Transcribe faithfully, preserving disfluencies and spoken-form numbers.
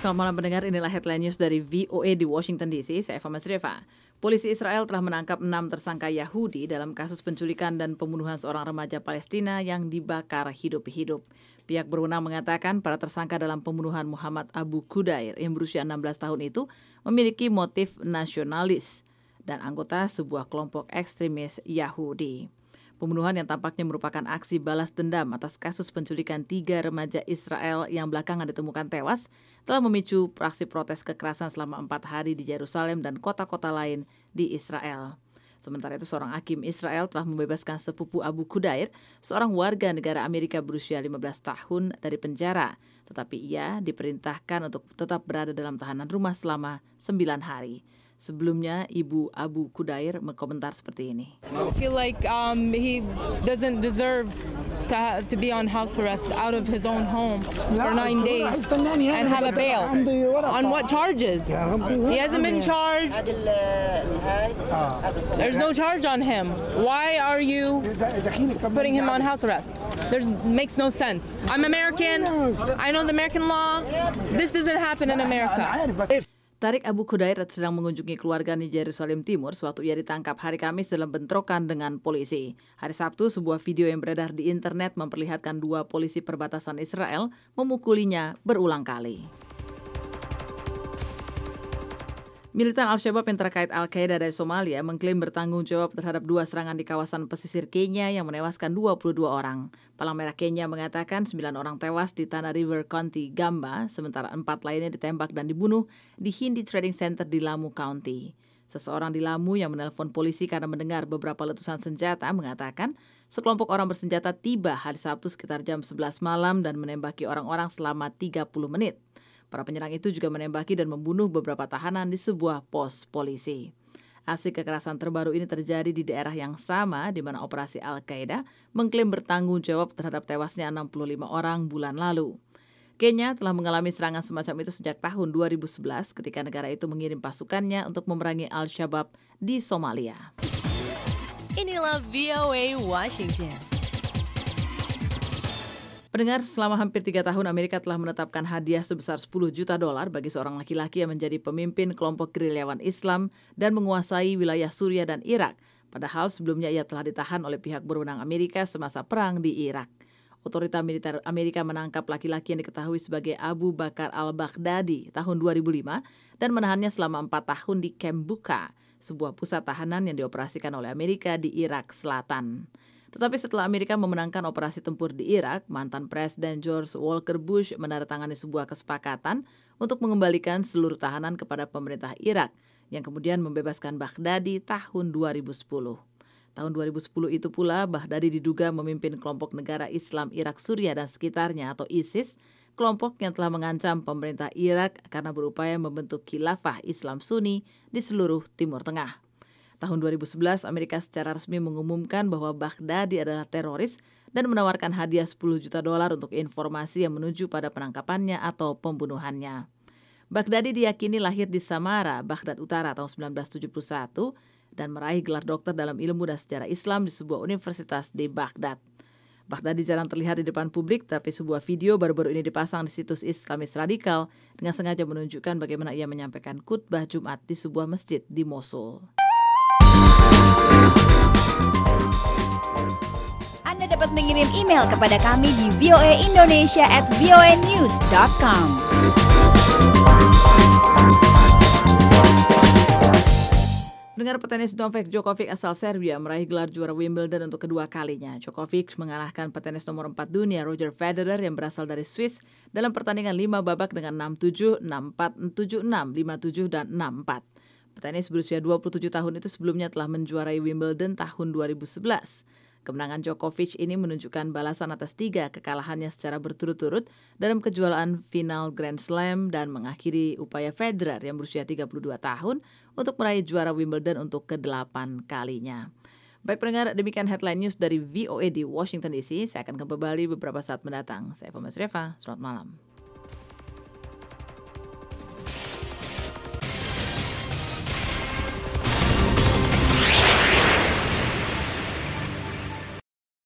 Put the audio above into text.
Selamat malam pendengar, inilah headline news dari V O A di Washington D C. Saya Eva Masreva. Polisi Israel telah menangkap enam tersangka Yahudi dalam kasus penculikan dan pembunuhan seorang remaja Palestina yang dibakar hidup-hidup. Pihak berwenang mengatakan para tersangka dalam pembunuhan Muhammad Abu Qudair yang berusia enam belas tahun itu memiliki motif nasionalis dan anggota sebuah kelompok ekstremis Yahudi. Pembunuhan yang tampaknya merupakan aksi balas dendam atas kasus penculikan tiga remaja Israel yang belakangan ditemukan tewas telah memicu aksi protes kekerasan selama empat hari di Yerusalem dan kota-kota lain di Israel. Sementara itu seorang hakim Israel telah membebaskan sepupu Abu Qudair, seorang warga negara Amerika berusia lima belas tahun dari penjara. Tetapi ia diperintahkan untuk tetap berada dalam tahanan rumah selama sembilan hari. Sebelumnya, Ibu Abu Qudair berkomentar seperti ini. I feel like um, he doesn't deserve to, ha- to be on house arrest out of his own home for nine days and have a bail. On what charges? He hasn't been charged. There's no charge on him. Why are you putting him on house arrest? There makes no sense. I'm American. I know the American law. This doesn't happen in America. Tariq Abu Qudair sedang mengunjungi keluarga di Yerusalem Timur sewaktu ia ditangkap hari Kamis dalam bentrokan dengan polisi. Hari Sabtu, sebuah video yang beredar di internet memperlihatkan dua polisi perbatasan Israel memukulinya berulang kali. Militan Al-Shabaab yang terkait Al-Qaeda dari Somalia mengklaim bertanggung jawab terhadap dua serangan di kawasan pesisir Kenya yang menewaskan dua puluh dua orang. Palang Merah Kenya mengatakan sembilan orang tewas di Tana River County, Gamba, sementara empat lainnya ditembak dan dibunuh di Hindi Trading Center di Lamu County. Seseorang di Lamu yang menelpon polisi karena mendengar beberapa letusan senjata mengatakan sekelompok orang bersenjata tiba hari Sabtu sekitar jam sebelas malam dan menembaki orang-orang selama tiga puluh menit. Para penyerang itu juga menembaki dan membunuh beberapa tahanan di sebuah pos polisi. Aksi kekerasan terbaru ini terjadi di daerah yang sama di mana operasi Al-Qaeda mengklaim bertanggung jawab terhadap tewasnya enam puluh lima orang bulan lalu. Kenya telah mengalami serangan semacam itu sejak tahun dua ribu sebelas ketika negara itu mengirim pasukannya untuk memerangi Al-Shabaab di Somalia. Inilah V O A Washington. Pendengar, selama hampir tiga tahun Amerika telah menetapkan hadiah sebesar sepuluh juta dolar bagi seorang laki-laki yang menjadi pemimpin kelompok gerilyawan Islam dan menguasai wilayah Suriah dan Irak. Padahal sebelumnya ia telah ditahan oleh pihak berwenang Amerika semasa perang di Irak. Otorita militer Amerika menangkap laki-laki yang diketahui sebagai Abu Bakar al-Baghdadi tahun dua ribu lima dan menahannya selama empat tahun di Camp Bucca, sebuah pusat tahanan yang dioperasikan oleh Amerika di Irak Selatan. Tetapi setelah Amerika memenangkan operasi tempur di Irak, mantan Presiden George Walker Bush menandatangani sebuah kesepakatan untuk mengembalikan seluruh tahanan kepada pemerintah Irak, yang kemudian membebaskan Baghdadi tahun dua ribu sepuluh. Tahun dua ribu sepuluh itu pula, Baghdadi diduga memimpin kelompok negara Islam Irak Suriah dan sekitarnya atau ISIS, kelompok yang telah mengancam pemerintah Irak karena berupaya membentuk khilafah Islam Sunni di seluruh Timur Tengah. Tahun dua ribu sebelas, Amerika secara resmi mengumumkan bahwa Baghdadi adalah teroris dan menawarkan hadiah sepuluh juta dolar untuk informasi yang menuju pada penangkapannya atau pembunuhannya. Baghdadi diyakini lahir di Samara, Baghdad Utara tahun sembilan belas tujuh puluh satu dan meraih gelar dokter dalam ilmu dan sejarah Islam di sebuah universitas di Baghdad. Baghdadi jarang terlihat di depan publik, tapi sebuah video baru-baru ini dipasang di situs Islamis radikal dengan sengaja menunjukkan bagaimana ia menyampaikan khutbah Jumat di sebuah masjid di Mosul. Anda dapat mengirim email kepada kami di voaindonesia at voanews dot com. Pendengar, petenis Novak Djokovic asal Serbia meraih gelar juara Wimbledon untuk kedua kalinya. Djokovic mengalahkan petenis nomor empat dunia Roger Federer yang berasal dari Swiss dalam pertandingan lima babak dengan enam tujuh, enam empat, tujuh enam, lima tujuh, dan enam empat. Petenis berusia dua puluh tujuh tahun itu sebelumnya telah menjuarai Wimbledon tahun dua ribu sebelas. Kemenangan Djokovic ini menunjukkan balasan atas tiga kekalahannya secara berturut-turut dalam kejuaraan final Grand Slam dan mengakhiri upaya Federer yang berusia tiga puluh dua tahun untuk meraih juara Wimbledon untuk kedelapan kalinya. Baik pendengar, demikian headline news dari V O A di Washington D C. Saya akan kembali beberapa saat mendatang. Saya Eva Masreva, selamat malam.